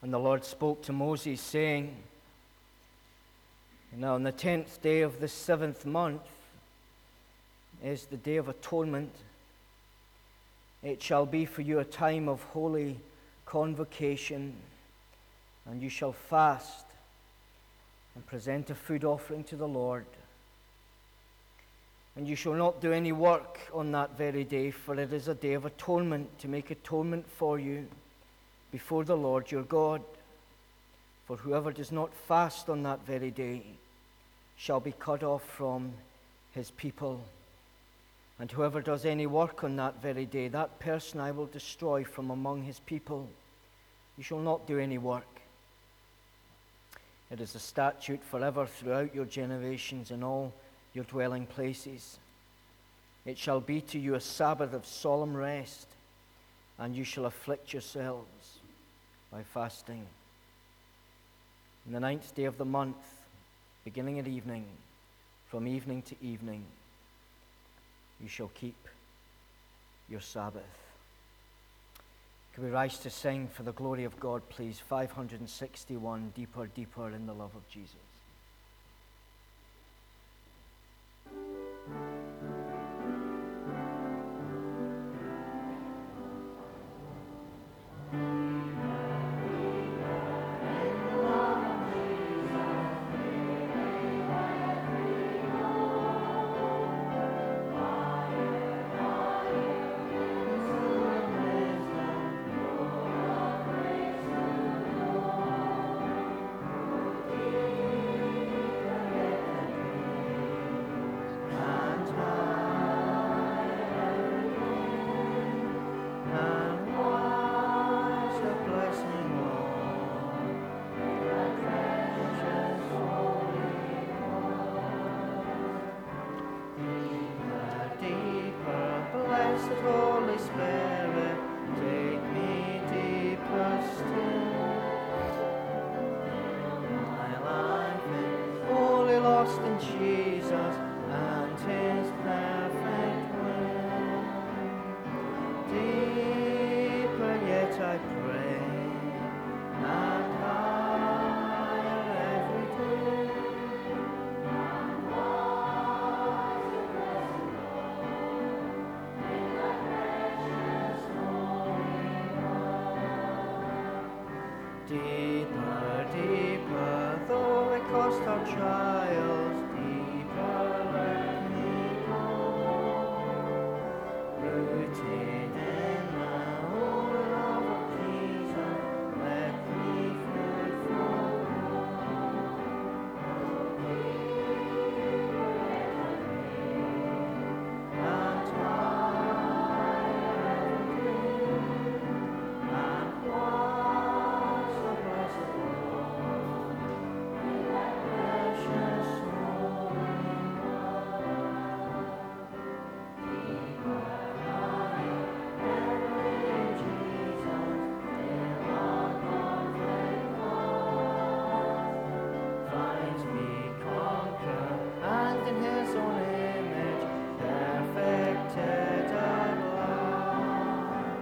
And the Lord spoke to Moses, saying, Now on the 10th day of the 7th month is the day of atonement. It shall be for you a time of holy convocation, and you shall fast and present a food offering to the Lord. And you shall not do any work on that very day, for it is a day of atonement, to make atonement for you before the Lord your God. For whoever does not fast on that very day shall be cut off from his people. And whoever does any work on that very day, that person I will destroy from among his people. You shall not do any work. It is a statute forever throughout your generations in all your dwelling places. It shall be to you a Sabbath of solemn rest, and you shall afflict yourselves by fasting. On the 9th day of the month, beginning at evening, from evening to evening, you shall keep your Sabbath. Could we rise to sing for the glory of God, please? 561, Deeper, Deeper in the Love of Jesus. Deeper, deeper, though it cost our trials, deeper let me go. Rooted in the holy love of Jesus, let me fruitful and higher every day, and wash the blessed Lord in thy precious holy blood. Deeper, higher, ever in Jesus, till our conflict finds me conquered, and in his own image perfected at last.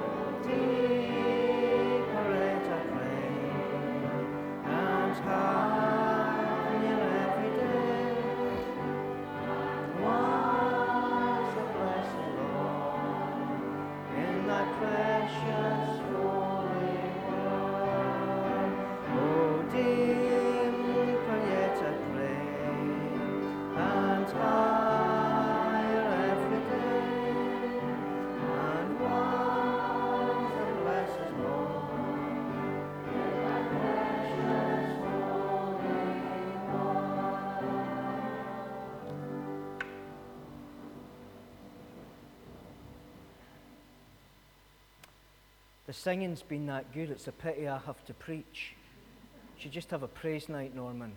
Deeper yet I pray, and higher every day, and once the blessed Lord in thy precious holy word. Oh, deeper yet I pray, and higher every day, and once the blessed Lord in thy precious holy word. The singing's been that good, it's a pity I have to preach. You should just have a praise night, Norman.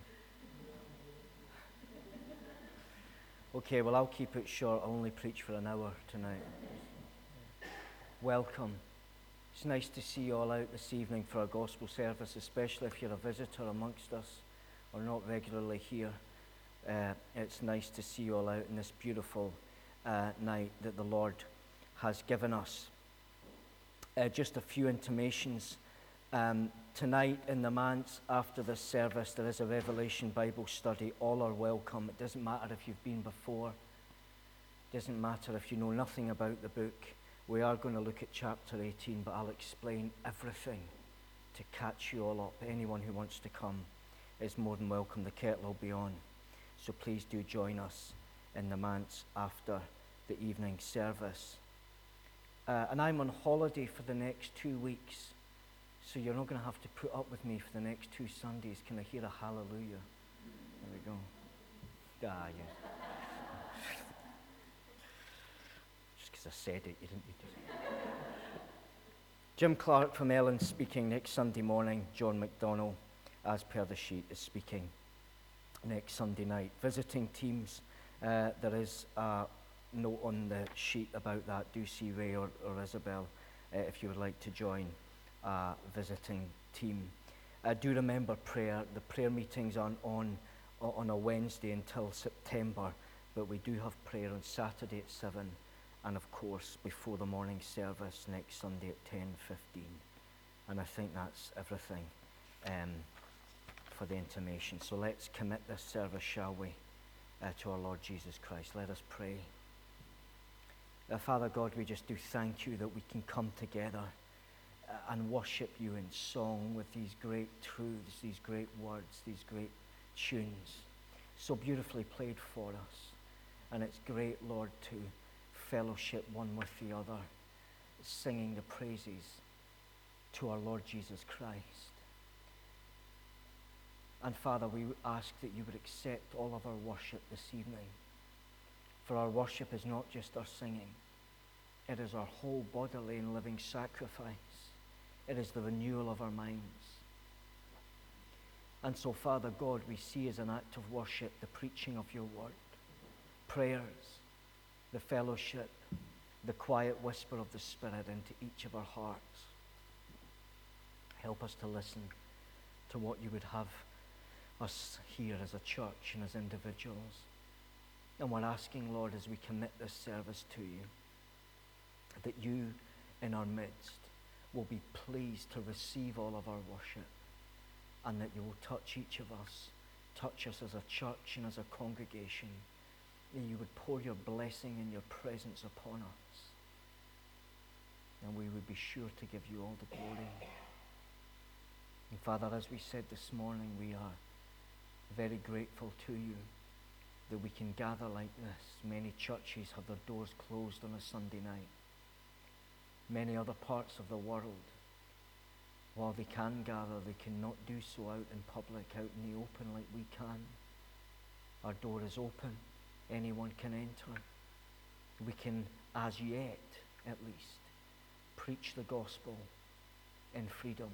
Okay, well, I'll keep it short. I'll only preach for an hour tonight. Welcome. It's nice to see you all out this evening for our gospel service, especially if you're a visitor amongst us or not regularly here. It's nice to see you all out in this beautiful night that the Lord has given us. Just a few intimations Tonight in the manse, after this service, there is a Revelation Bible study. All are welcome. It doesn't matter if you've been before. It doesn't matter if you know nothing about the book. We are going to look at chapter 18, but I'll explain everything to catch you all up. Anyone who wants to come is more than welcome. The kettle will be on. So please do join us in the manse after the evening service. And I'm on holiday for the next 2 weeks. So you're not going to have to put up with me for the next 2 Sundays. Can I hear a hallelujah? There we go. Ah, yeah. Just because I said it, you didn't need to. Jim Clark from Ellen speaking next Sunday morning. John McDonnell, as per the sheet, is speaking next Sunday night. Visiting teams, there is a note on the sheet about that. Do see Ray or Isabel if you would like to join visiting team. Do remember prayer. The prayer meetings aren't on a Wednesday until September, but we do have prayer on Saturday at 7, and of course before the morning service next Sunday at 10:15. And I think that's everything for the intimation. So let's commit this service, shall we, to our Lord Jesus Christ. Let us pray. Father God, we just do thank you that we can come together and worship you in song with these great truths, these great words, these great tunes, so beautifully played for us. And it's great, Lord, to fellowship one with the other, singing the praises to our Lord Jesus Christ. And Father, we ask that you would accept all of our worship this evening. For our worship is not just our singing, it is our whole bodily and living sacrifice. It is the renewal of our minds. And so, Father God, we see as an act of worship the preaching of your word, prayers, the fellowship, the quiet whisper of the Spirit into each of our hearts. Help us to listen to what you would have us hear as a church and as individuals. And we're asking, Lord, as we commit this service to you, that you in our midst will be pleased to receive all of our worship, and that you will touch each of us, touch us as a church and as a congregation, and you would pour your blessing and your presence upon us, and we would be sure to give you all the glory. And Father, as we said this morning, we are very grateful to you that we can gather like this. Many churches have their doors closed on a Sunday night. Many other parts of the world, while they can gather, they cannot do so out in public, out in the open like we can. Our door is open. Anyone can enter. We can, as yet, at least, preach the gospel in freedom.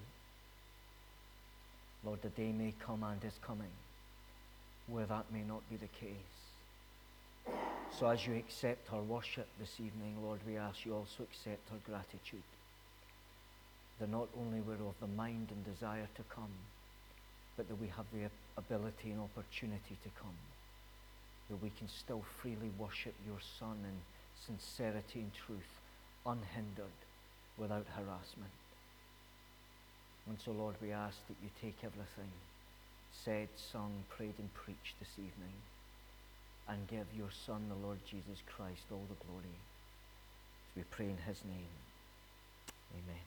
Lord, the day may come and is coming where that may not be the case. So as you accept our worship this evening, Lord, we ask you also accept our gratitude. That not only we're of the mind and desire to come, but that we have the ability and opportunity to come. That we can still freely worship your Son in sincerity and truth, unhindered, without harassment. And so, Lord, we ask that you take everything said, sung, prayed, and preached this evening, and give your Son, the Lord Jesus Christ, all the glory. As we pray in his name. Amen.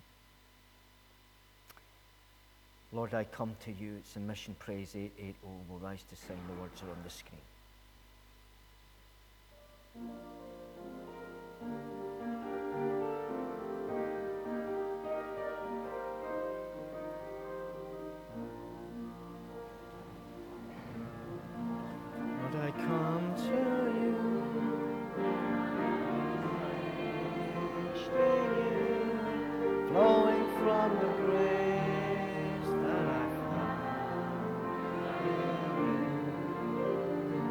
Lord, I come to you. It's in Mission Praise 880. We'll rise to sing. The words are on the screen. Lord, I come to you, flowing from the grace that I find in you.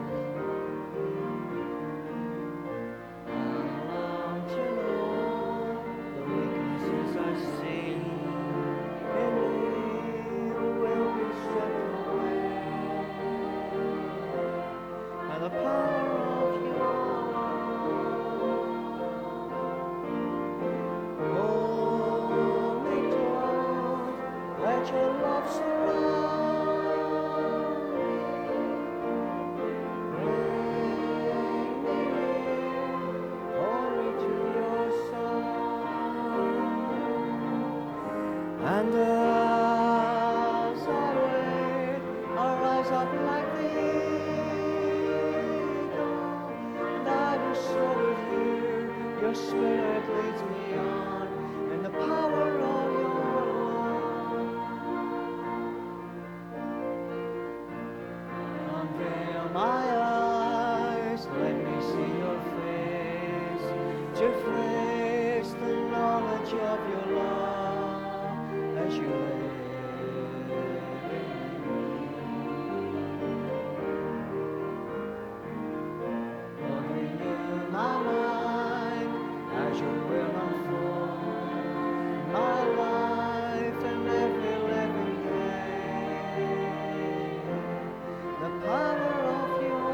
your love surround me. Bring me glory to your Son. And as I wait, I rise up like the eagle, and I will soar with you. Your Spirit leads me on in the power of your love. Unveil my eyes, let me see your face, to face the knowledge of your love as you live in me. Lord, renew my mind as your will unfold my life and every living day. The power of your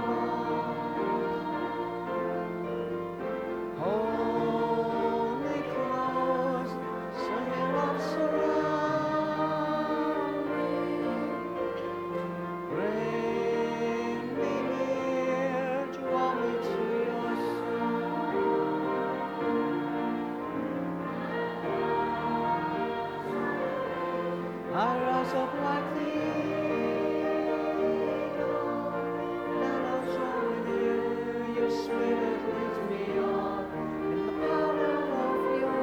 love. Hold me close, so your love surround me. Bring me near, draw me to your I rise up like the eagle, and I'll soar with you. Your Spirit leads me on in the power of your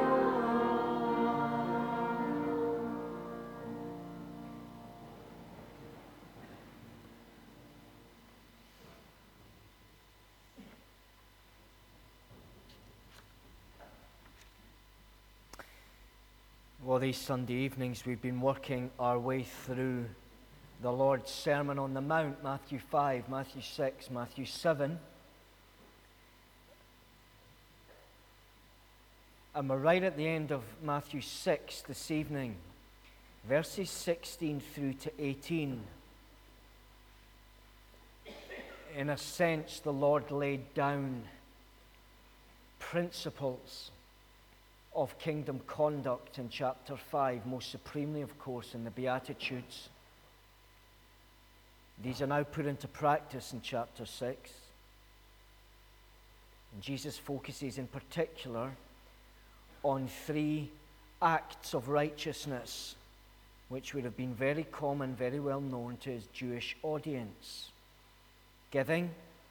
love. Well, these Sunday evenings we've been working our way through the Lord's Sermon on the Mount, Matthew 5, Matthew 6, Matthew 7. And we're right at the end of Matthew 6 this evening, verses 16 through to 18. In a sense, the Lord laid down principles of kingdom conduct in chapter 5, most supremely, of course, in the Beatitudes. These are now put into practice in chapter 6. And Jesus focuses in particular on 3 acts of righteousness, which would have been very common, very well known to his Jewish audience: giving,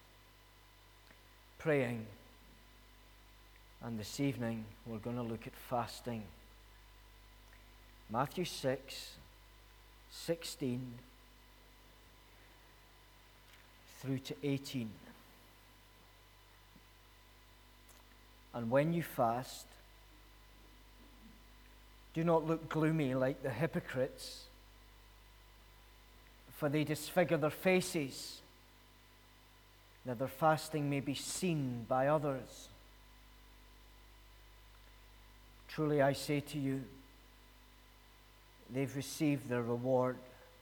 praying, and this evening we're going to look at fasting. Matthew 6, 16 through to 18. And when you fast, do not look gloomy like the hypocrites, for they disfigure their faces, that their fasting may be seen by others. Truly I say to you, they've received their reward.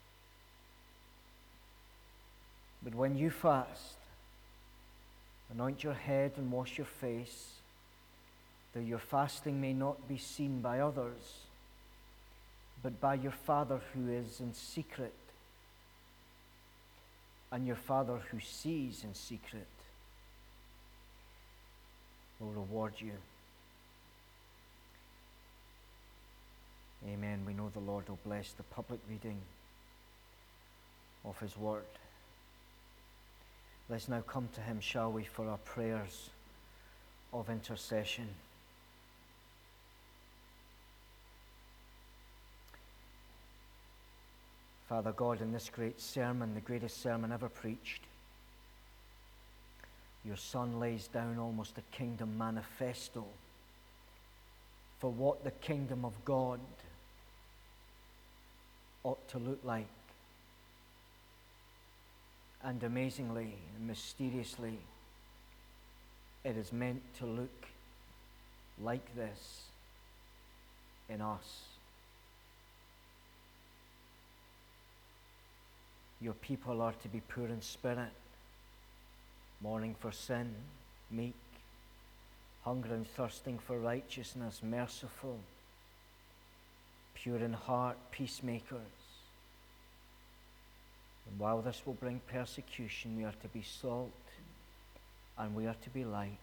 But when you fast, anoint your head and wash your face, that your fasting may not be seen by others, but by your Father who is in secret. And your Father who sees in secret will reward you. Amen. We know the Lord will bless the public reading of his word. Let's now come to him, shall we, for our prayers of intercession. Father God, in this great sermon, the greatest sermon ever preached, your Son lays down almost a kingdom manifesto for what the kingdom of God ought to look like. And amazingly and mysteriously, it is meant to look like this in us. Your people are to be poor in spirit, mourning for sin, meek, hungering and thirsting for righteousness, merciful, pure in heart, peacemakers. And while this will bring persecution, we are to be salt and we are to be light.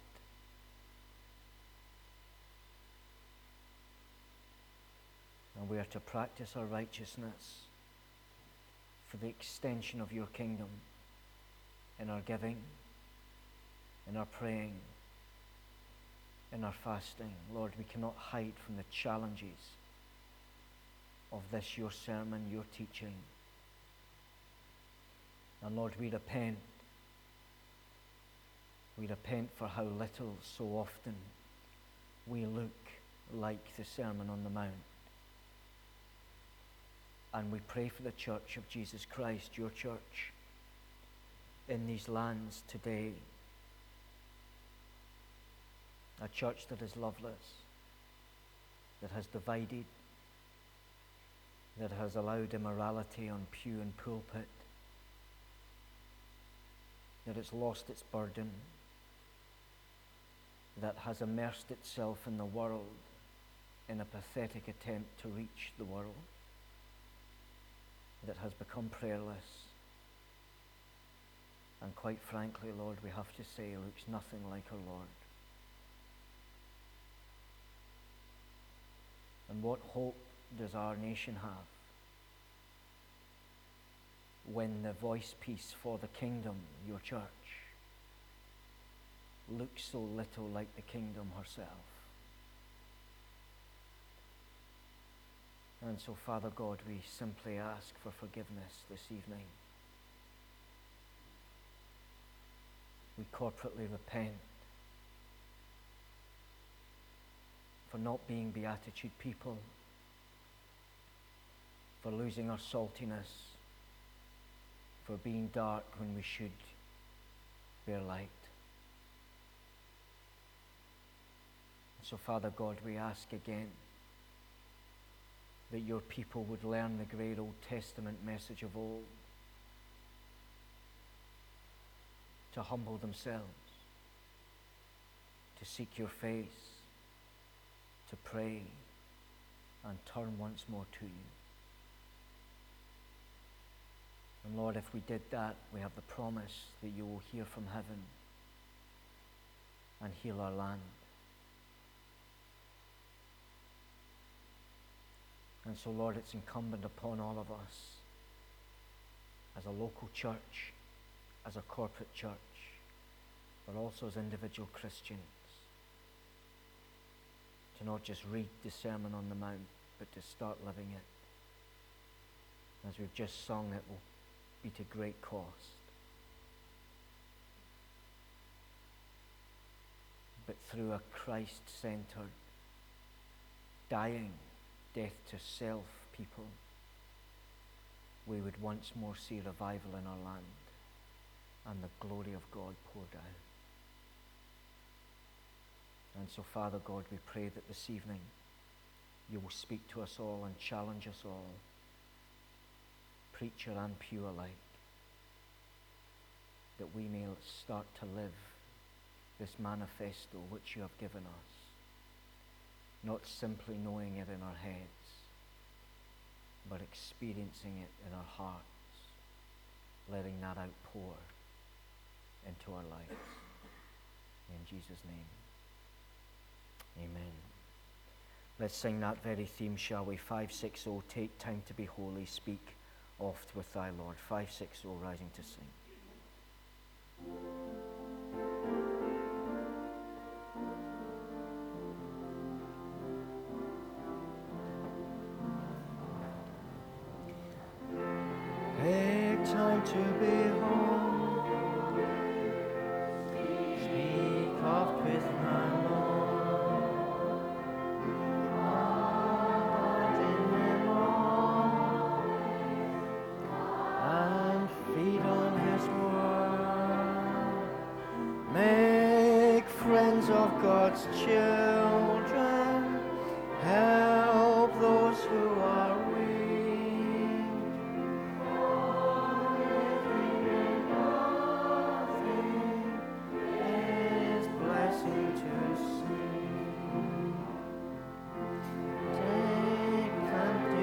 And we are to practice our righteousness for the extension of your kingdom in our giving, in our praying, in our fasting. Lord, we cannot hide from the challenges of this, your sermon, your teaching. And Lord, we repent. We repent for how little, so often, we look like the Sermon on the Mount. And we pray for the church of Jesus Christ, your church, in these lands today. A church that is loveless, that has divided, that has allowed immorality on pew and pulpit, that it's lost its burden, that has immersed itself in the world in a pathetic attempt to reach the world, that has become prayerless. And quite frankly, Lord, we have to say, looks nothing like our Lord. And what hope does our nation have when the voice piece for the kingdom, your church, looks so little like the kingdom herself? And so, Father God, we simply ask for forgiveness this evening. We corporately repent for not being beatitude people, for losing our saltiness, for being dark when we should bear light. So, Father God, we ask again that your people would learn the great Old Testament message of old, to humble themselves, to seek your face, to pray, and turn once more to you. And Lord, if we did that, we have the promise that you will hear from heaven and heal our land. And so, Lord, it's incumbent upon all of us, as a local church, as a corporate church, but also as individual Christians, to not just read the Sermon on the Mount, but to start living it. As we've just sung, it will be to great cost. But through a Christ-centered, dying death to self people, we would once more see revival in our land and the glory of God poured out. And so, Father God, we pray that this evening you will speak to us all and challenge us all, preacher and pew alike, that we may start to live this manifesto which you have given us, not simply knowing it in our heads, but experiencing it in our hearts, letting that outpour into our lives. In Jesus' name, amen. Let's sing that very theme, shall we? 560, take time to be holy, speak oft with thy Lord. 560, rising to sing. Take time to be holy, speak oft with thy Lord, abide in him all, and feed on his word. Make friends of God's children, help those who are weak. Take time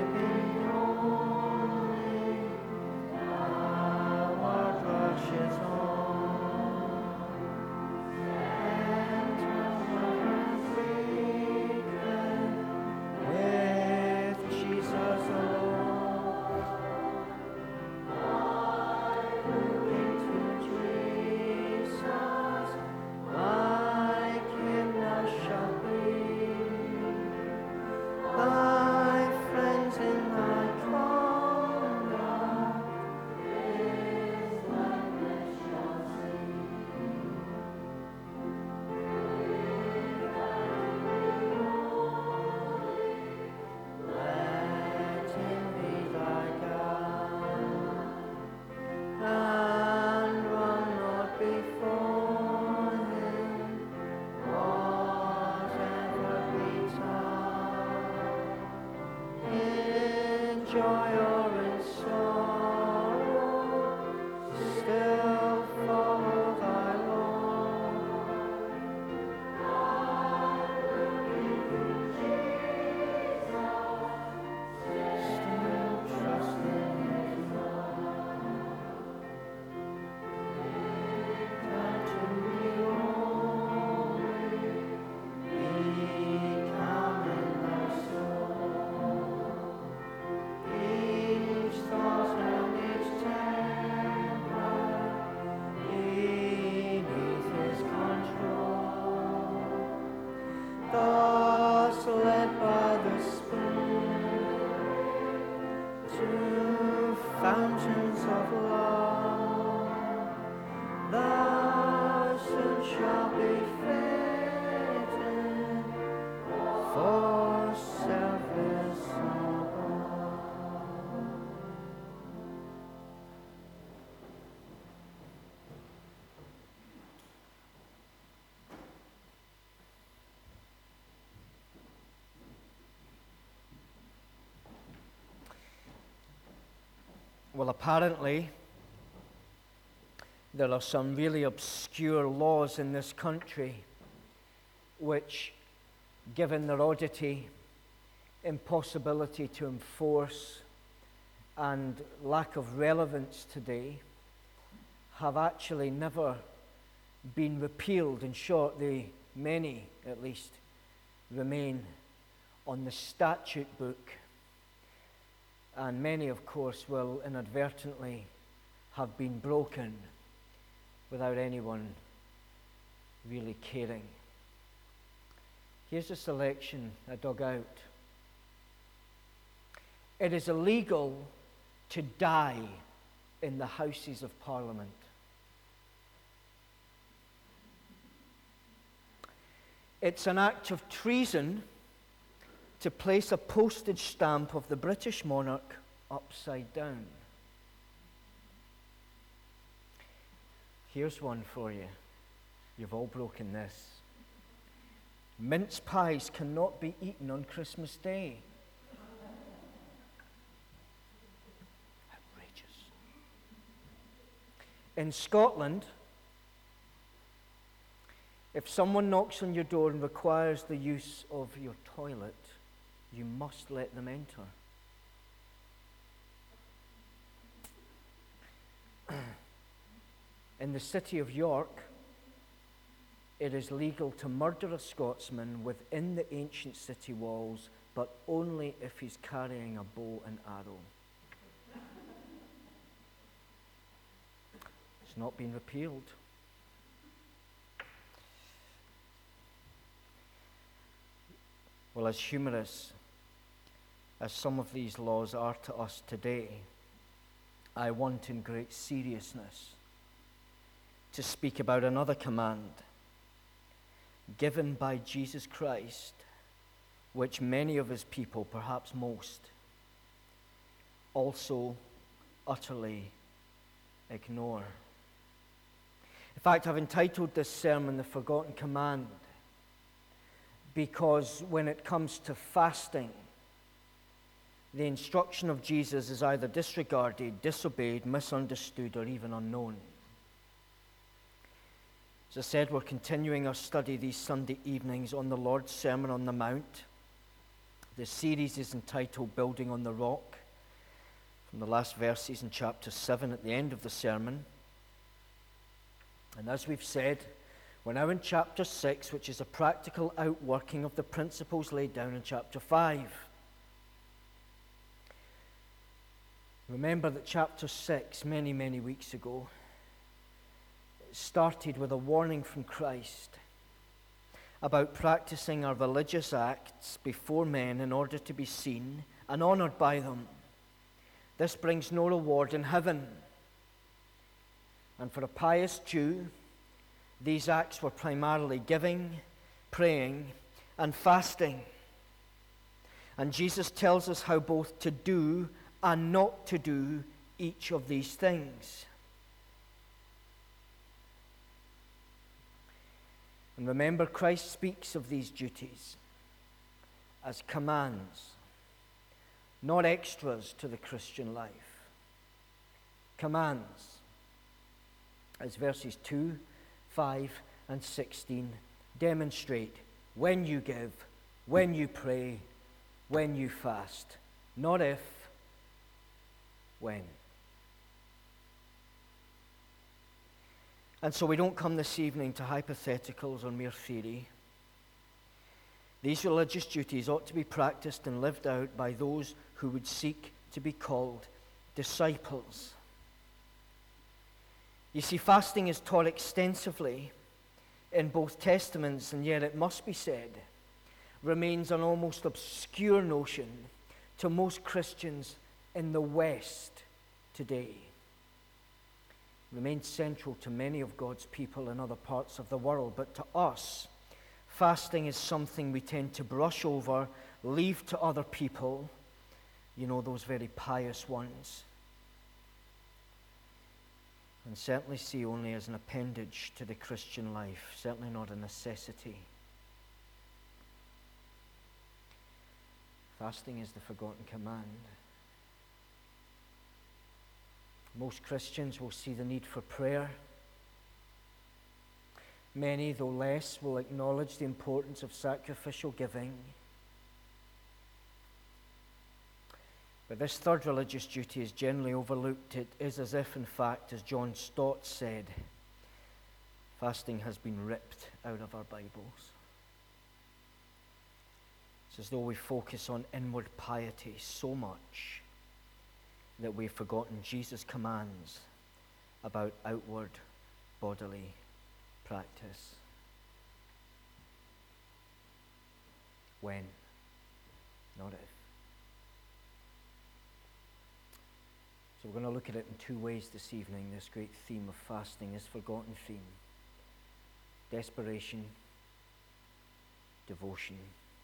joy or in sorrow, still follow thy law. Still trust in his love. Turn to me only, be calm in thy soul. Each thought and each temper beneath his control. Thus led by the Spirit to fountains of love, thus it shall be fitted for service above. Well, apparently, there are some really obscure laws in this country which, given their oddity, impossibility to enforce, and lack of relevance today, have actually never been repealed. In short, many at least, remain on the statute book. And many, of course, will inadvertently have been broken without anyone really caring. Here's a selection I dug out. It is illegal to die in the Houses of Parliament. It's an act of treason to place a postage stamp of the British monarch upside down. Here's one for you. You've all broken this. Mince pies cannot be eaten on Christmas Day. Outrageous. In Scotland, if someone knocks on your door and requires the use of your toilet, you must let them enter. In the city of York, it is legal to murder a Scotsman within the ancient city walls, but only if he's carrying a bow and arrow. It's not been repealed. Well, as humorous as some of these laws are to us today, I want in great seriousness to speak about another command given by Jesus Christ, which many of his people, perhaps most, also utterly ignore. In fact, I've entitled this sermon, The Forgotten Command, because when it comes to fasting, the instruction of Jesus is either disregarded, disobeyed, misunderstood, or even unknown. As I said, we're continuing our study these Sunday evenings on the Lord's Sermon on the Mount. The series is entitled Building on the Rock, from the last verses in chapter 7 at the end of the sermon. And as we've said, we're now in chapter 6, which is a practical outworking of the principles laid down in chapter 5. Remember that chapter 6, many, many weeks ago, started with a warning from Christ about practicing our religious acts before men in order to be seen and honored by them. This brings no reward in heaven. And for a pious Jew, these acts were primarily giving, praying, and fasting. And Jesus tells us how both to do and not to do each of these things. And remember, Christ speaks of these duties as commands, not extras to the Christian life. Commands, as verses 2, 5, and 16 demonstrate. When you give, when you pray, when you fast. Not if, when. And so we don't come this evening to hypotheticals or mere theory. These religious duties ought to be practiced and lived out by those who would seek to be called disciples. You see, fasting is taught extensively in both Testaments, and yet it must be said, remains an almost obscure notion to most Christians in the West today. It remains central to many of God's people in other parts of the world, but to us, fasting is something we tend to brush over, leave to other people, those very pious ones, and certainly see only as an appendage to the Christian life, certainly not a necessity. Fasting is the forgotten command. Most Christians will see the need for prayer. Many, though less, will acknowledge the importance of sacrificial giving. But this third religious duty is generally overlooked. It is as if, in fact, as John Stott said, fasting has been ripped out of our Bibles. It's as though we focus on inward piety so much that we've forgotten Jesus' commands about outward bodily practice. When, not if. So we're going to look at it in two ways this evening, this great theme of fasting, this forgotten theme. Desperation, devotion.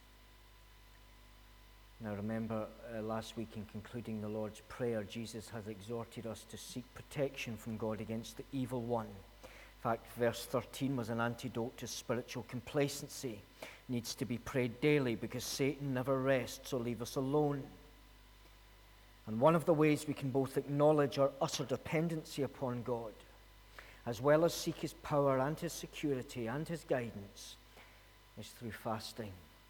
Now remember, last week in concluding the Lord's Prayer, Jesus has exhorted us to seek protection from God against the evil one. In fact, verse 13 was an antidote to spiritual complacency. It needs to be prayed daily because Satan never rests, so leave us alone. And one of the ways we can both acknowledge our utter dependency upon God, as well as seek his power and his security and his guidance, is through fasting.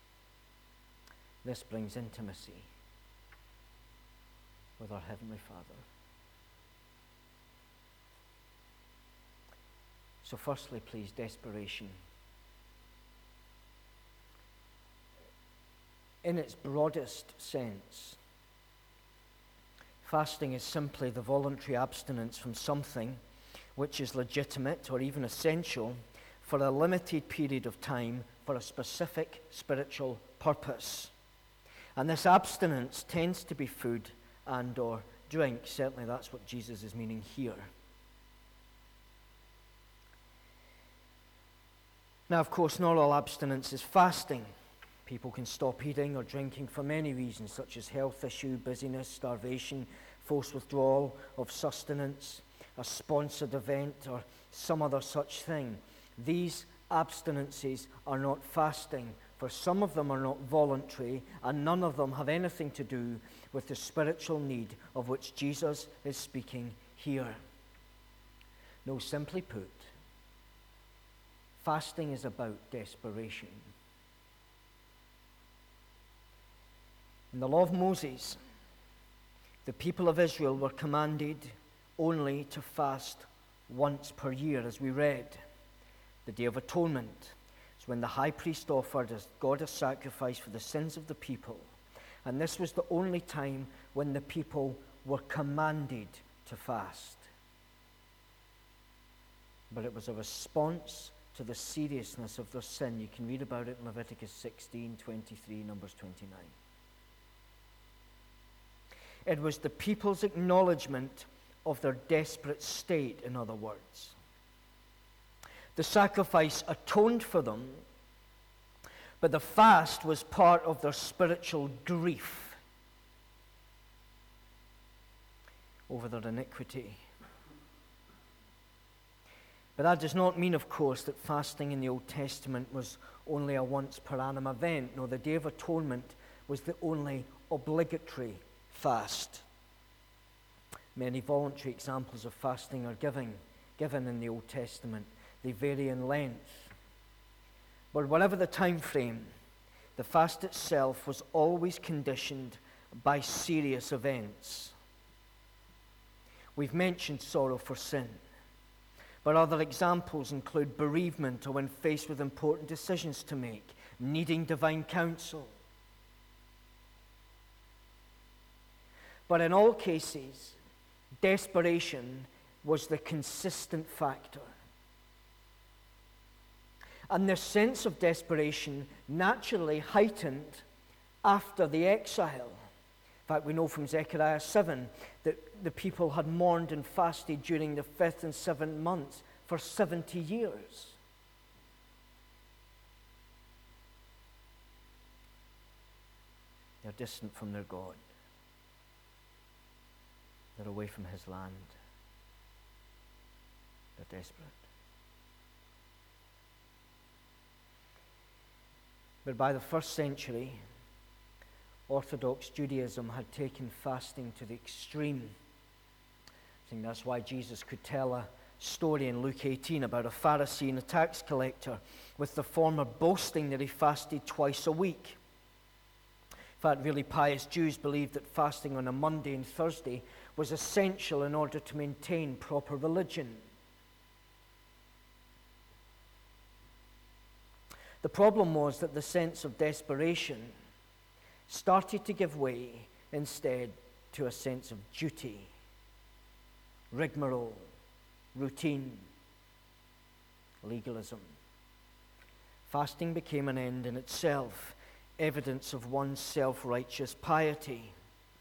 This brings intimacy with our Heavenly Father. So firstly, please, desperation. In its broadest sense, fasting is simply the voluntary abstinence from something which is legitimate or even essential for a limited period of time for a specific spiritual purpose. And this abstinence tends to be food and or drink. Certainly that's what Jesus is meaning here. Now, of course, not all abstinence is fasting. People can stop eating or drinking for many reasons, such as health issue, busyness, starvation, forced withdrawal of sustenance, a sponsored event, or some other such thing. These abstinences are not fasting, for some of them are not voluntary, and none of them have anything to do with the spiritual need of which Jesus is speaking here. No, simply put, fasting is about desperation. In the law of Moses, the people of Israel were commanded only to fast once per year, as we read. The Day of Atonement is when the high priest offered God a sacrifice for the sins of the people. And this was the only time when the people were commanded to fast. But it was a response to the seriousness of their sin. You can read about it in Leviticus 16, 23, Numbers 29. It was the people's acknowledgement of their desperate state, in other words. The sacrifice atoned for them, but the fast was part of their spiritual grief over their iniquity. But that does not mean, of course, that fasting in the Old Testament was only a once per annum event. No, the Day of Atonement was the only obligatory fast. Many voluntary examples of fasting are given in the Old Testament. They vary in length. But whatever the time frame, the fast itself was always conditioned by serious events. We've mentioned sorrow for sin, but other examples include bereavement or when faced with important decisions to make, needing divine counsel. But in all cases, desperation was the consistent factor. And the sense of desperation naturally heightened after the exile. In fact, we know from Zechariah 7 that the people had mourned and fasted during the 5th and 7th months for 70 years. They're distant from their God. They're away from his land. They're desperate. But by the 1st century, Orthodox Judaism had taken fasting to the extreme. I think that's why Jesus could tell a story in Luke 18 about a Pharisee and a tax collector, with the former boasting that he fasted twice a week. In fact, really pious Jews believed that fasting on a Monday and Thursday was essential in order to maintain proper religion. The problem was that the sense of desperation started to give way instead to a sense of duty, rigmarole, routine, legalism. Fasting became an end in itself, evidence of one's self-righteous piety.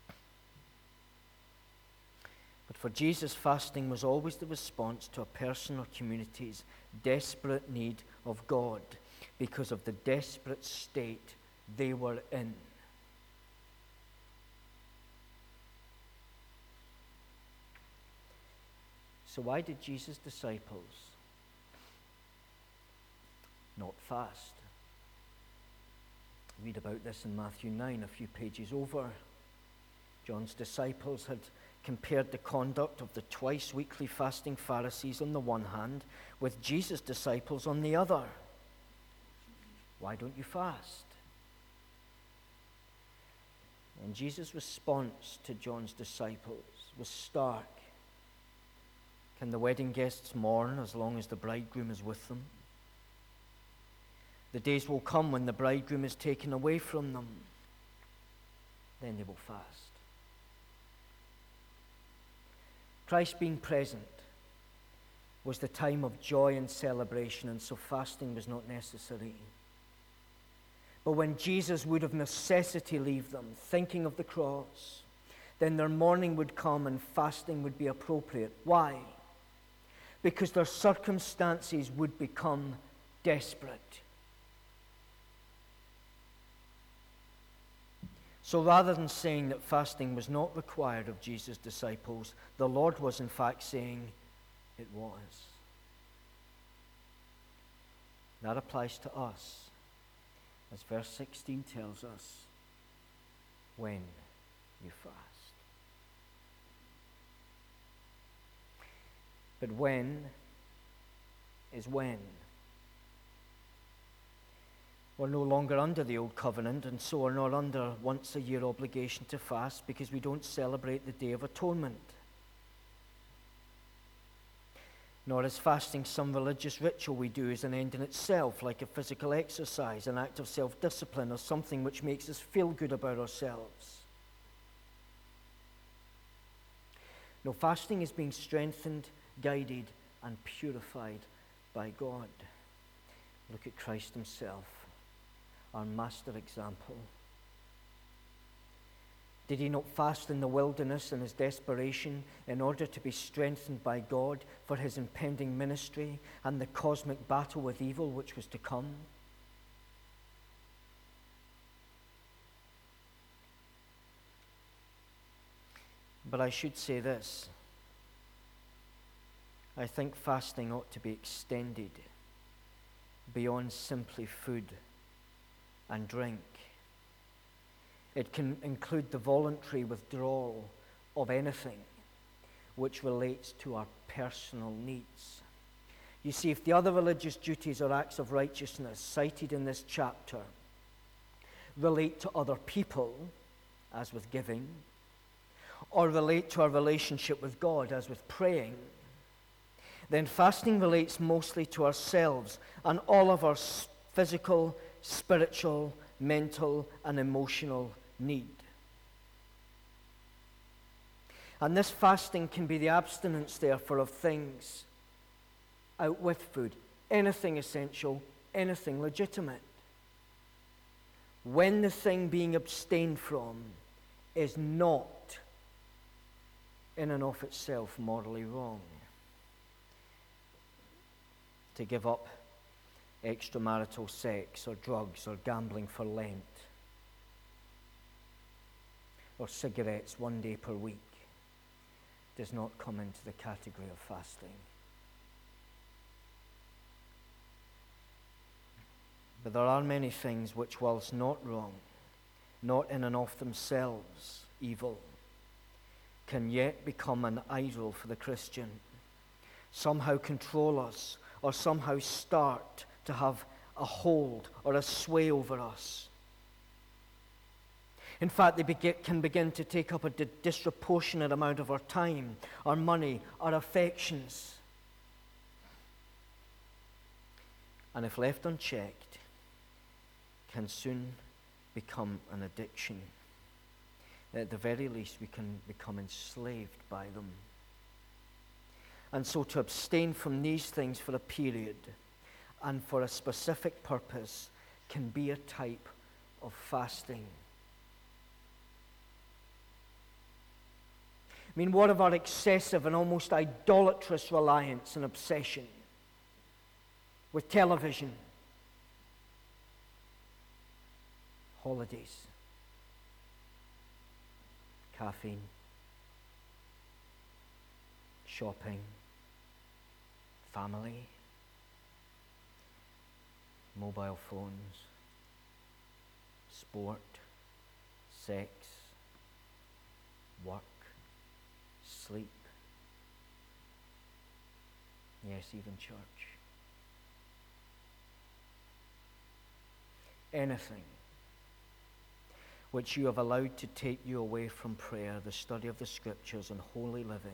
But for Jesus, fasting was always the response to a person or community's desperate need of God because of the desperate state they were in. So why did Jesus' disciples not fast? Read about this in Matthew 9, a few pages over. John's disciples had compared the conduct of the twice weekly fasting Pharisees on the one hand with Jesus' disciples on the other. Why don't you fast? And Jesus' response to John's disciples was stark. Can the wedding guests mourn as long as the bridegroom is with them? The days will come when the bridegroom is taken away from them. Then they will fast. Christ being present was the time of joy and celebration, and so fasting was not necessary. But when Jesus would of necessity leave them, thinking of the cross, then their mourning would come and fasting would be appropriate. Why? Because their circumstances would become desperate. So rather than saying that fasting was not required of Jesus' disciples, the Lord was in fact saying it was. That applies to us, as verse 16 tells us, when you fast. But when is when? We're no longer under the old covenant, and so are not under once-a-year obligation to fast because we don't celebrate the Day of Atonement. Nor is fasting some religious ritual we do as an end in itself, like a physical exercise, an act of self-discipline, or something which makes us feel good about ourselves. No, fasting is being strengthened, guided, and purified by God. Look at Christ himself, our master example. Did he not fast in the wilderness in his desperation in order to be strengthened by God for his impending ministry and the cosmic battle with evil which was to come? But I should say this. I think fasting ought to be extended beyond simply food and drink. It can include the voluntary withdrawal of anything which relates to our personal needs. You see, if the other religious duties or acts of righteousness cited in this chapter relate to other people, as with giving, or relate to our relationship with God, as with praying, then fasting relates mostly to ourselves and all of our physical, spiritual, mental, and emotional need. And this fasting can be the abstinence, therefore, of things out with food, anything essential, anything legitimate, when the thing being abstained from is not in and of itself morally wrong. To give up extramarital sex or drugs or gambling for Lent or cigarettes one day per week does not come into the category of fasting. But there are many things which, whilst not wrong, not in and of themselves evil, can yet become an idol for the Christian, somehow control us, or somehow start to have a hold or a sway over us. In fact, they can begin to take up a disproportionate amount of our time, our money, our affections. And if left unchecked, can soon become an addiction. At the very least, we can become enslaved by them. And so to abstain from these things for a period and for a specific purpose can be a type of fasting. I mean, what of our excessive and almost idolatrous reliance and obsession with television, holidays, caffeine, shopping, family, mobile phones, sport, sex, work, sleep, yes, even church. Anything which you have allowed to take you away from prayer, the study of the Scriptures, and holy living,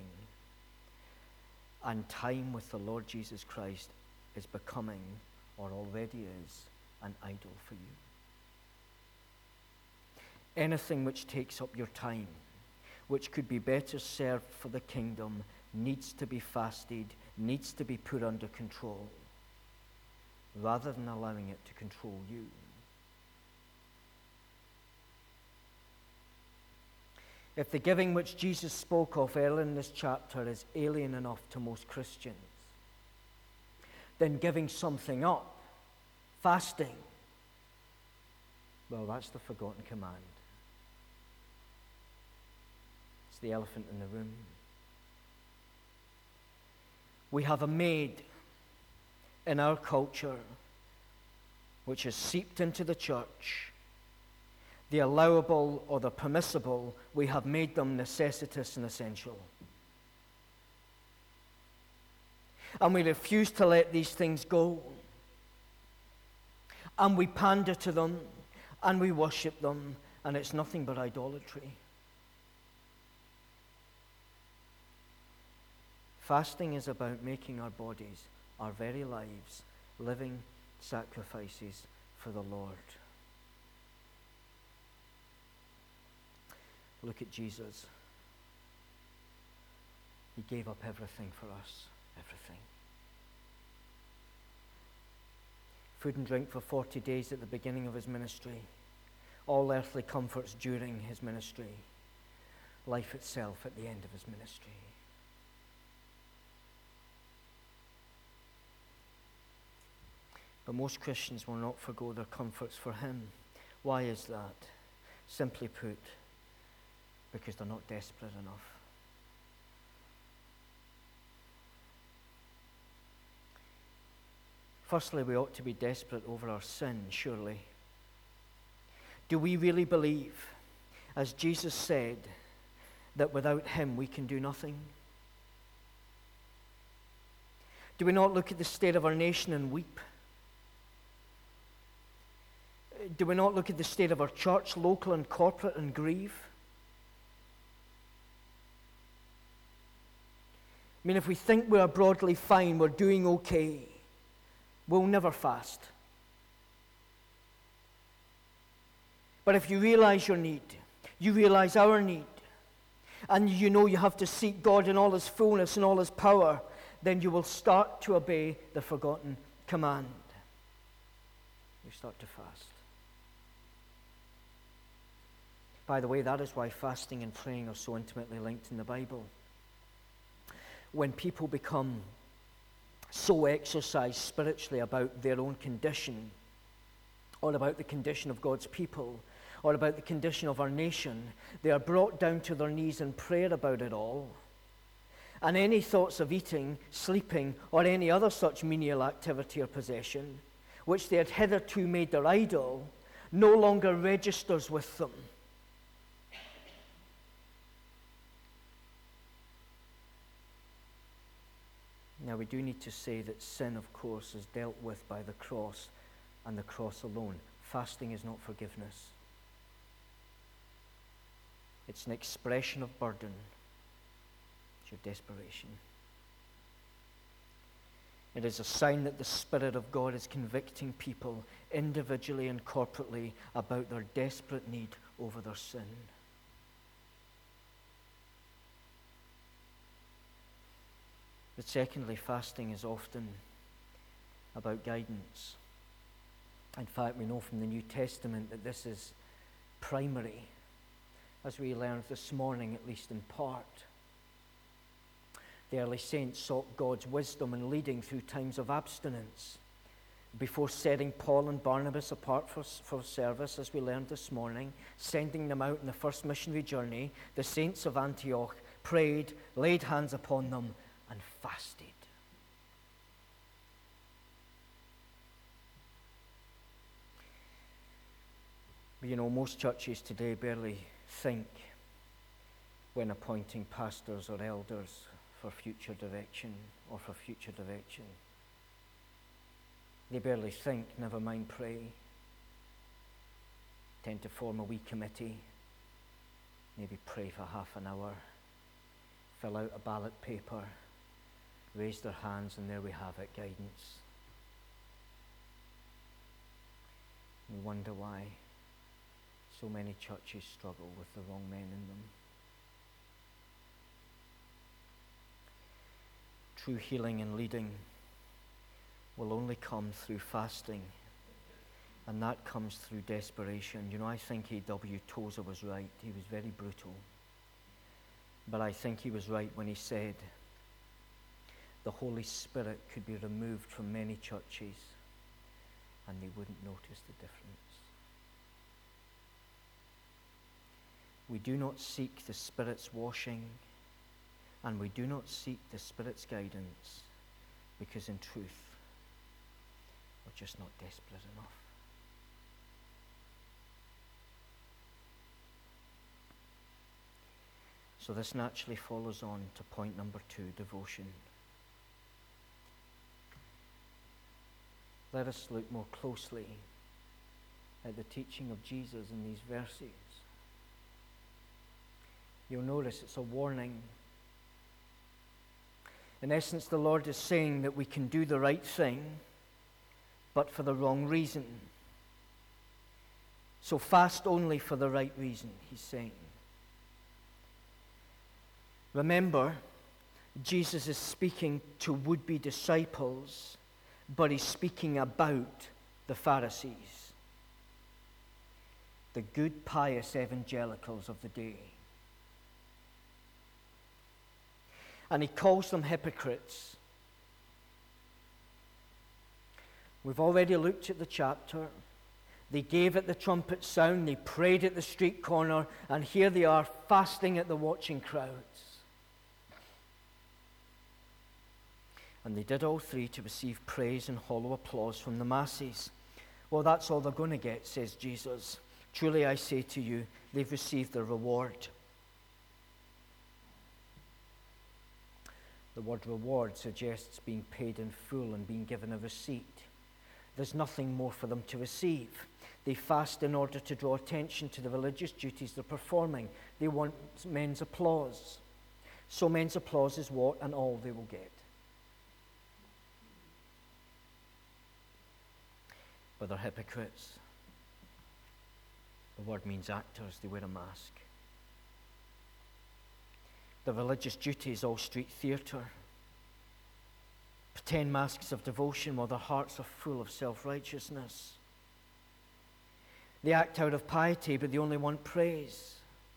and time with the Lord Jesus Christ is becoming, or already is, an idol for you. Anything which takes up your time, which could be better served for the kingdom, needs to be fasted, needs to be put under control, rather than allowing it to control you. If the giving which Jesus spoke of earlier in this chapter is alien enough to most Christians, then giving something up, fasting, well, that's the forgotten command. It's the elephant in the room. We have a maid in our culture which has seeped into the church. The allowable or the permissible, we have made them necessitous and essential. And we refuse to let these things go. And we pander to them, and we worship them, and it's nothing but idolatry. Fasting is about making our bodies, our very lives, living sacrifices for the Lord. Look at Jesus. He gave up everything for us. Everything. Food and drink for 40 days at the beginning of his ministry. All earthly comforts during his ministry. Life itself at the end of his ministry. But most Christians will not forgo their comforts for him. Why is that? Simply put, because they're not desperate enough. Firstly, we ought to be desperate over our sin, surely. Do we really believe as Jesus said, that without him we can do nothing? Do we not look at the state of our nation and weep? Do we not look at the state of our church, local and corporate, and grieve? I mean, if we think we are broadly fine, we're doing okay, we'll never fast. But if you realize your need, you realize our need, and you know you have to seek God in all his fullness and all his power, then you will start to obey the forgotten command. You start to fast. By the way, that is why fasting and praying are so intimately linked in the Bible. When people become so exercised spiritually about their own condition, or about the condition of God's people, or about the condition of our nation, they are brought down to their knees in prayer about it all. And any thoughts of eating, sleeping, or any other such menial activity or possession, which they had hitherto made their idol, no longer registers with them. Now, we do need to say that sin, of course, is dealt with by the cross and the cross alone. Fasting is not forgiveness. It's an expression of burden. It's your desperation. It is a sign that the Spirit of God is convicting people individually and corporately about their desperate need over their sin. But secondly, fasting is often about guidance. In fact, we know from the New Testament that this is primary, as we learned this morning, at least in part. The early saints sought God's wisdom and leading through times of abstinence. Before setting Paul and Barnabas apart for service, as we learned this morning, sending them out on the first missionary journey, the saints of Antioch prayed, laid hands upon them, and fasted. But you know, most churches today barely think, when appointing pastors or elders, for future direction or for future direction. They barely think, never mind pray. Tend to form a wee committee, maybe pray for half an hour, fill out a ballot paper, raise their hands, and there we have it, guidance. We wonder why so many churches struggle with the wrong men in them. True healing and leading will only come through fasting, and that comes through desperation. You know, I think A.W. Tozer was right. He was very brutal. But I think he was right when he said the Holy Spirit could be removed from many churches and they wouldn't notice the difference. We do not seek the Spirit's washing, and we do not seek the Spirit's guidance because in truth we're just not desperate enough. So this naturally follows on to point number 2, devotion. Let us look more closely at the teaching of Jesus in these verses. You'll notice it's a warning. In essence, the Lord is saying that we can do the right thing, but for the wrong reason. So fast only for the right reason, he's saying. Remember, Jesus is speaking to would-be disciples, but he's speaking about the Pharisees, the good, pious evangelicals of the day. And he calls them hypocrites. We've already looked at the chapter. They gave at the trumpet sound, they prayed at the street corner, and here they are fasting at the watching crowds. And they did all three to receive praise and hollow applause from the masses. Well, that's all they're going to get, says Jesus. Truly I say to you, they've received their reward. The word reward suggests being paid in full and being given a receipt. There's nothing more for them to receive. They fast in order to draw attention to the religious duties they're performing. They want men's applause. So men's applause is what and all they will get. But they're hypocrites. The word means actors. They wear a mask. The religious duty is all street theatre. Pretend masks of devotion while their hearts are full of self-righteousness. They act out of piety, but they only want praise.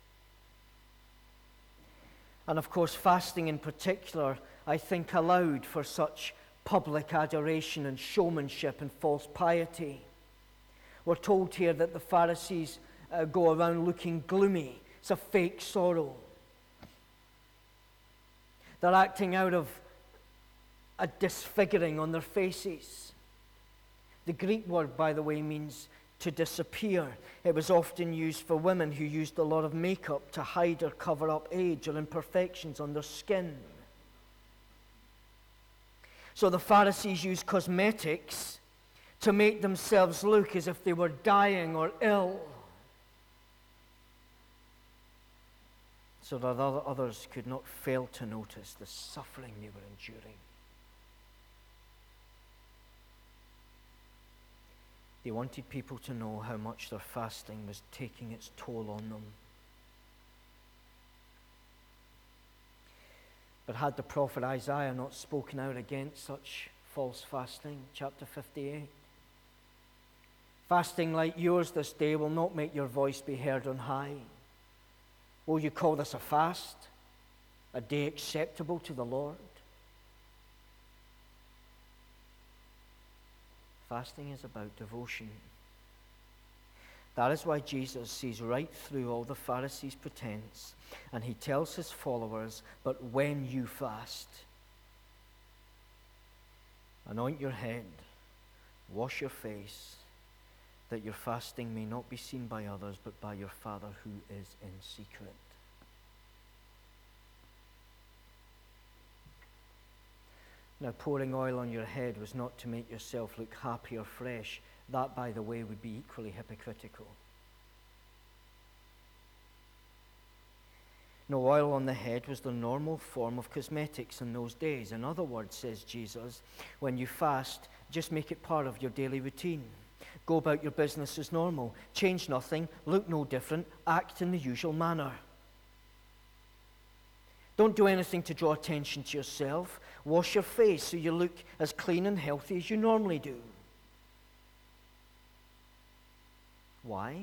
And of course, fasting in particular, I think, allowed for such public adoration and showmanship and false piety. We're told here that the Pharisees go around looking gloomy. It's a fake sorrow. They're acting out of a disfiguring on their faces. The Greek word, by the way, means to disappear. It was often used for women who used a lot of makeup to hide or cover up age or imperfections on their skin. So the Pharisees used cosmetics to make themselves look as if they were dying or ill, so that others could not fail to notice the suffering they were enduring. They wanted people to know how much their fasting was taking its toll on them. But had the prophet Isaiah not spoken out against such false fasting? Chapter 58. Fasting like yours this day will not make your voice be heard on high. Will you call this a fast? A day acceptable to the Lord? Fasting is about devotion. That is why Jesus sees right through all the Pharisees' pretense, and he tells his followers, but when you fast, anoint your head, wash your face, that your fasting may not be seen by others, but by your Father who is in secret. Now, pouring oil on your head was not to make yourself look happy or fresh. That, by the way, would be equally hypocritical. No, oil on the head was the normal form of cosmetics in those days. In other words, says Jesus, when you fast, just make it part of your daily routine. Go about your business as normal. Change nothing, look no different, act in the usual manner. Don't do anything to draw attention to yourself. Wash your face so you look as clean and healthy as you normally do. Why?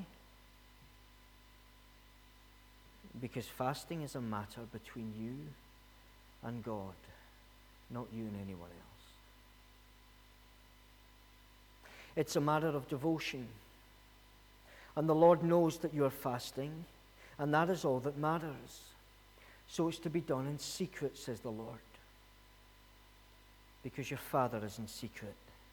Because fasting is a matter between you and God, not you and anyone else. It's a matter of devotion. And the Lord knows that you are fasting, and that is all that matters. So it's to be done in secret, says the Lord, because your Father is in secret.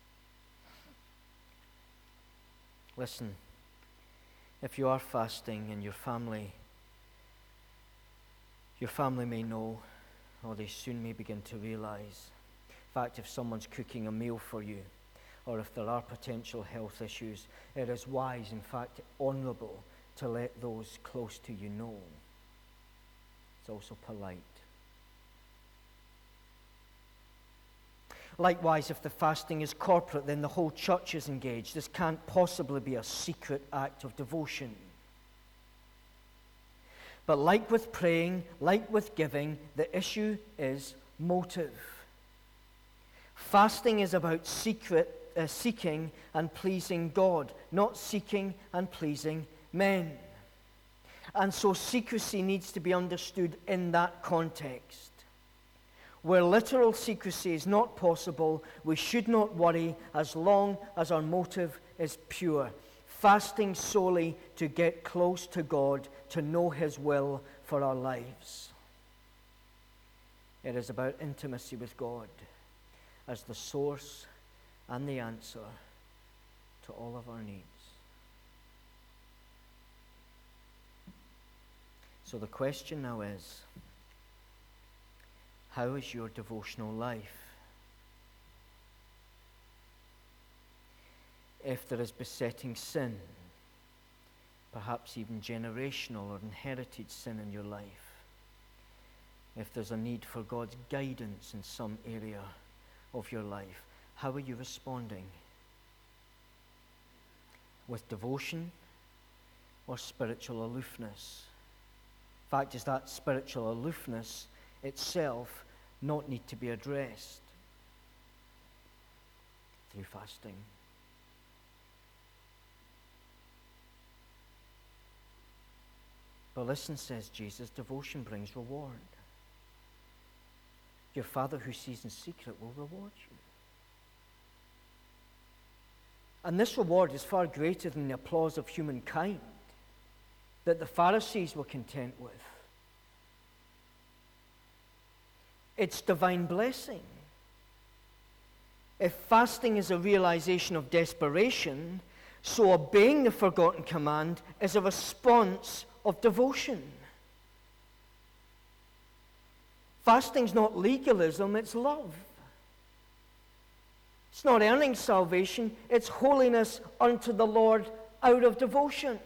Listen, if you are fasting and your family may know, or they soon may begin to realize. In fact, if someone's cooking a meal for you, or if there are potential health issues, it is wise, in fact, honorable, to let those close to you know. It's also polite. Likewise, if the fasting is corporate, then the whole church is engaged. This can't possibly be a secret act of devotion. But like with praying, like with giving, the issue is motive. Fasting is about seeking and pleasing God, not seeking and pleasing men. And so secrecy needs to be understood in that context. Where literal secrecy is not possible, we should not worry as long as our motive is pure. Fasting solely to get close to God, to know His will for our lives. It is about intimacy with God as the source and the answer to all of our needs. So the question now is, how is your devotional life? If there is besetting sin, perhaps even generational or inherited sin in your life, if there's a need for God's guidance in some area of your life, how are you responding? With devotion or spiritual aloofness? In fact, is that spiritual aloofness itself not need to be addressed through fasting? But listen, says Jesus, devotion brings reward. Your Father who sees in secret will reward you. And this reward is far greater than the applause of humankind that the Pharisees were content with. It's divine blessing. If fasting is a realization of desperation, so obeying the forgotten command is a response of devotion. Fasting's not legalism, it's love. It's not earning salvation, it's holiness unto the Lord out of devotion.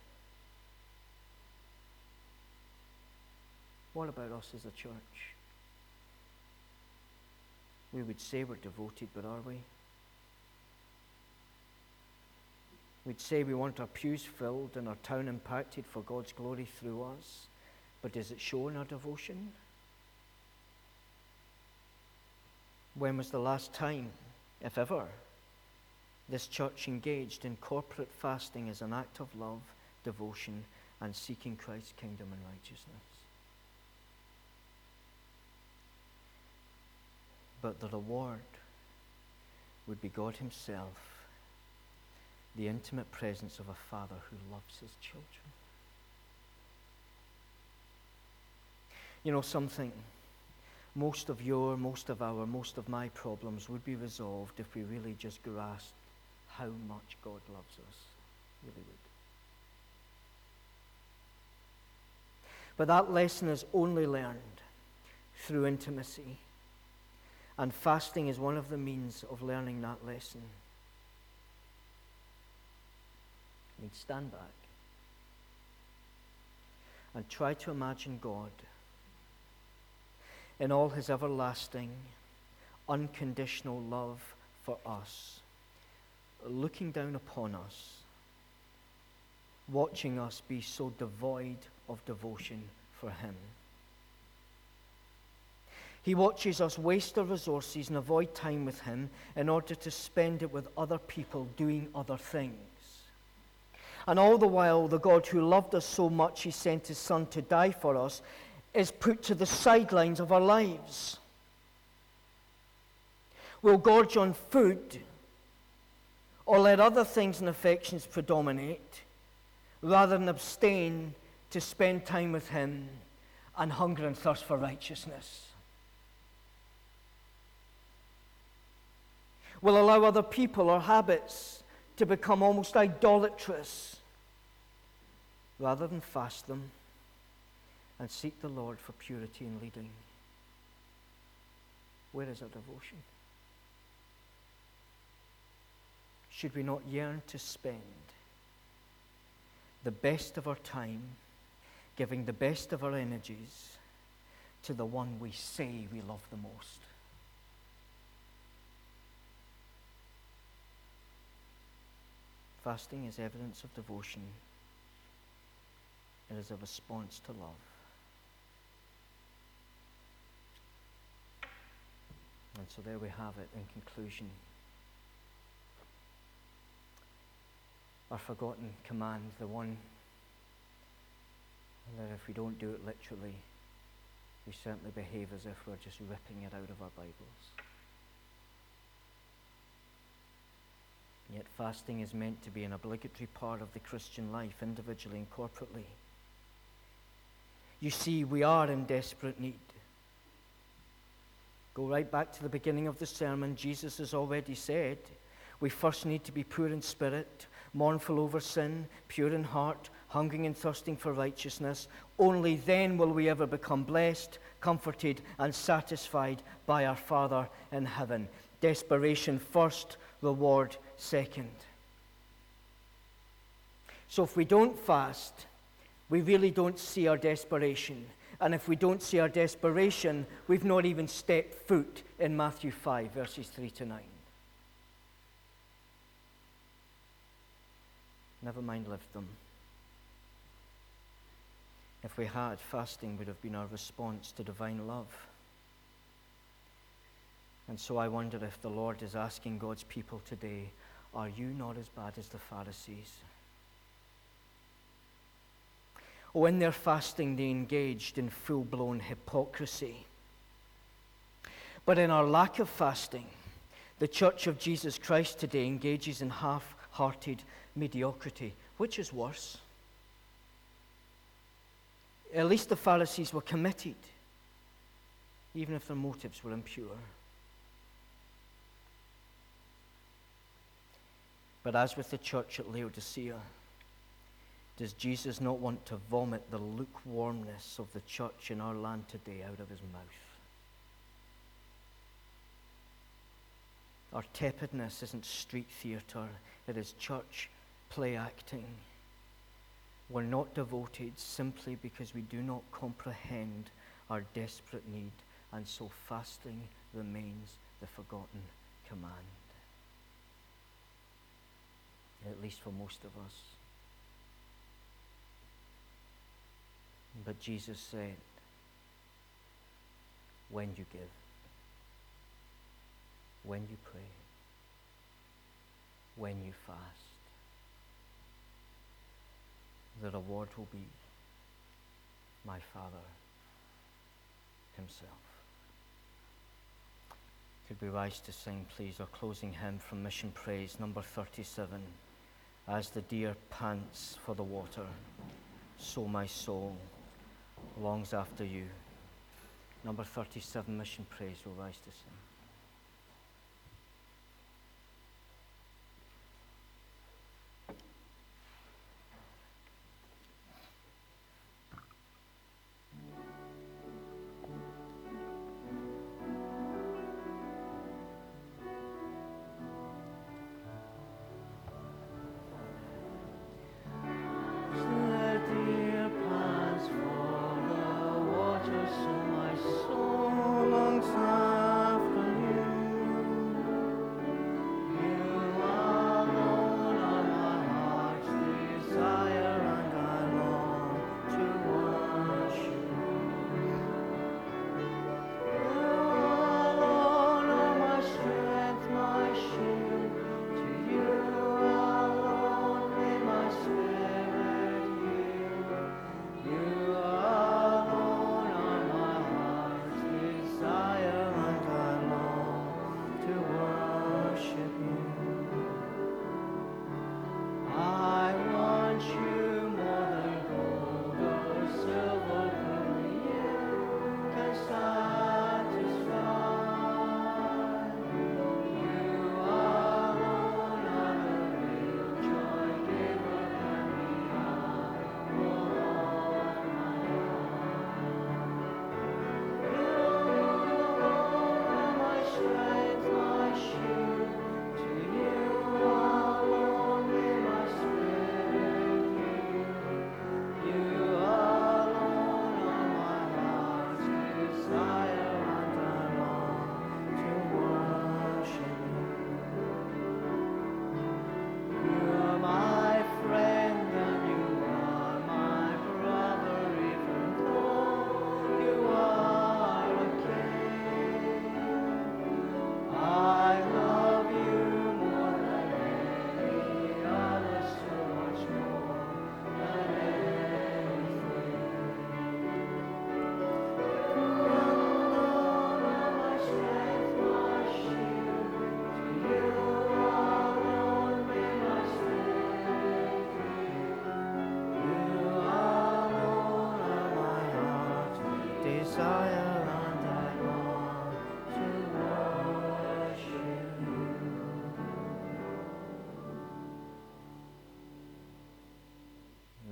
What about us as a church? We would say we're devoted, but are we? We'd say we want our pews filled and our town impacted for God's glory through us, but does it show in our devotion? When was the last time, if ever, this church engaged in corporate fasting as an act of love, devotion, and seeking Christ's kingdom and righteousness? But the reward would be God himself, the intimate presence of a Father who loves his children. You know something? Most of my problems would be resolved if we really just grasped how much God loves us. Really would. But that lesson is only learned through intimacy. And fasting is one of the means of learning that lesson. And stand back and try to imagine God in all his everlasting, unconditional love for us, looking down upon us, watching us be so devoid of devotion for him. He watches us waste our resources and avoid time with him in order to spend it with other people doing other things. And all the while, the God who loved us so much he sent his Son to die for us is put to the sidelines of our lives. We'll gorge on food or let other things and affections predominate rather than abstain to spend time with him and hunger and thirst for righteousness. We'll allow other people or habits to become almost idolatrous rather than fast them and seek the Lord for purity and leading. Where is our devotion? Should we not yearn to spend the best of our time, giving the best of our energies to the one we say we love the most? Fasting is evidence of devotion. It is a response to love. And so there we have it in conclusion. Our forgotten command, the one that if we don't do it literally, we certainly behave as if we're just ripping it out of our Bibles. Yet fasting is meant to be an obligatory part of the Christian life, individually and corporately. You see, we are in desperate need. Go right back to the beginning of the sermon. Jesus has already said, we first need to be poor in spirit, mournful over sin, pure in heart, hungering and thirsting for righteousness. Only then will we ever become blessed, comforted, and satisfied by our Father in heaven. Desperation first, reward second. So if we don't fast, we really don't see our desperation. And if we don't see our desperation, we've not even stepped foot in Matthew 5, verses 3 to 9. Never mind lived them. If we had, fasting would have been our response to divine love. And so I wonder if the Lord is asking God's people today, are you not as bad as the Pharisees? Oh, in their fasting, they engaged in full-blown hypocrisy. But in our lack of fasting, the Church of Jesus Christ today engages in half-hearted mediocrity. Which is worse? At least the Pharisees were committed, even if their motives were impure. But as with the church at Laodicea, does Jesus not want to vomit the lukewarmness of the church in our land today out of his mouth? Our tepidness isn't street theatre, it is church play acting. We're not devoted simply because we do not comprehend our desperate need, and so fasting remains the forgotten command. At least for most of us. But Jesus said, when you give, when you pray, when you fast, the reward will be my Father himself. Could we rise to sing, please, our closing hymn from Mission Praise, number 37. As the deer pants for the water, so my soul longs after you. Number 37, Mission Praise, will rise to sing.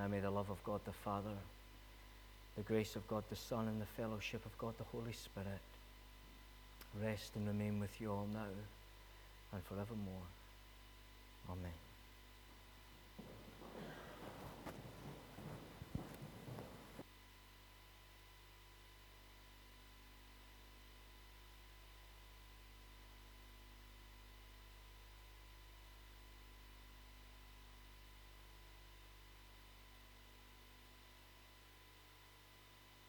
Now may the love of God the Father, the grace of God the Son, and the fellowship of God the Holy Spirit rest and remain with you all now and forevermore. Amen.